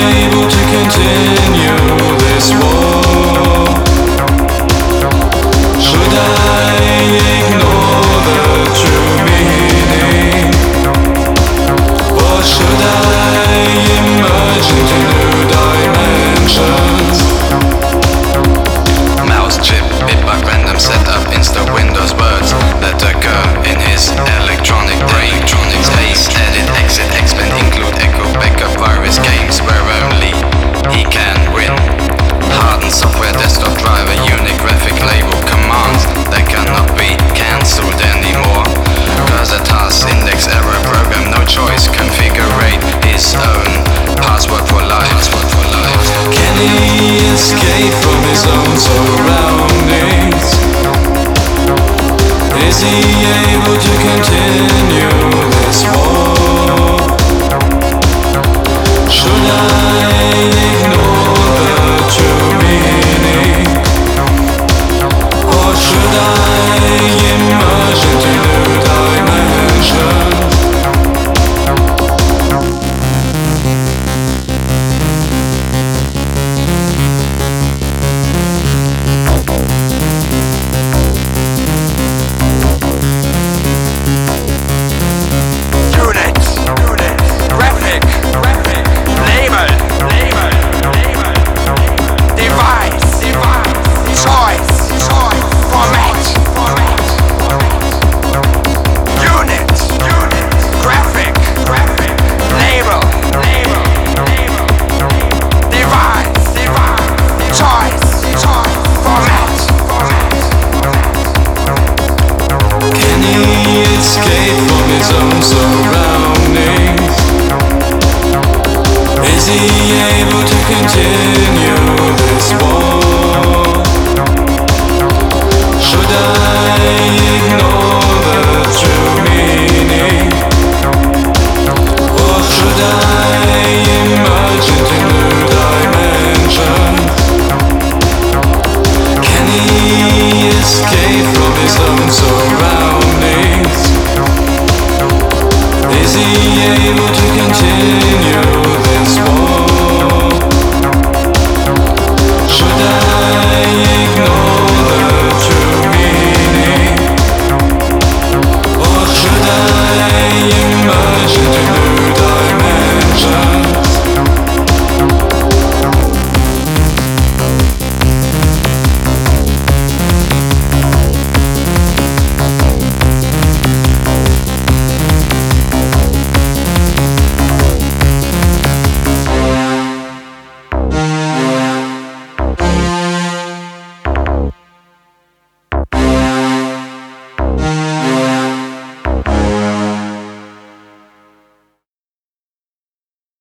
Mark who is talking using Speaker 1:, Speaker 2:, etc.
Speaker 1: able to continue this war? Should I ignore the true meaning? Or should I emerge into new dimensions?
Speaker 2: Mouse chip, bitbug random setup, insta Windows words that occur in his electronic brain. Space, edit, exit, expand, include, echo, backup, virus games where only he can win. Hardened software, desktop driver, unique graphic label, commands that cannot be cancelled anymore. Cursor task, index error program, no choice, configure his own password for life.
Speaker 1: Can he escape from his own surroundings? Is he able to continue this war? Should I ignore the true meaning? Or should I emerge into new dimensions? Escape from his own surroundings? Is he able to continue this war? Should I